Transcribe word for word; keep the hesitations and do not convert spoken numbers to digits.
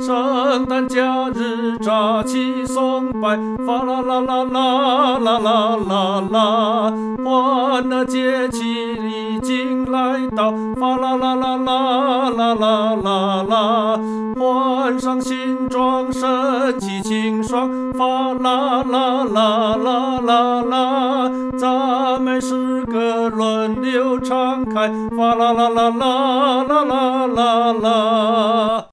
圣诞佳日扎起松柏，fa啦啦啦啦啦啦啦啦，欢乐节气已经来到，fa啦啦啦啦啦啦啦啦，换上新装，神气清爽，fa啦啦啦啦啦啦，赞美诗歌轮流敞开，fa啦啦啦啦啦啦啦啦。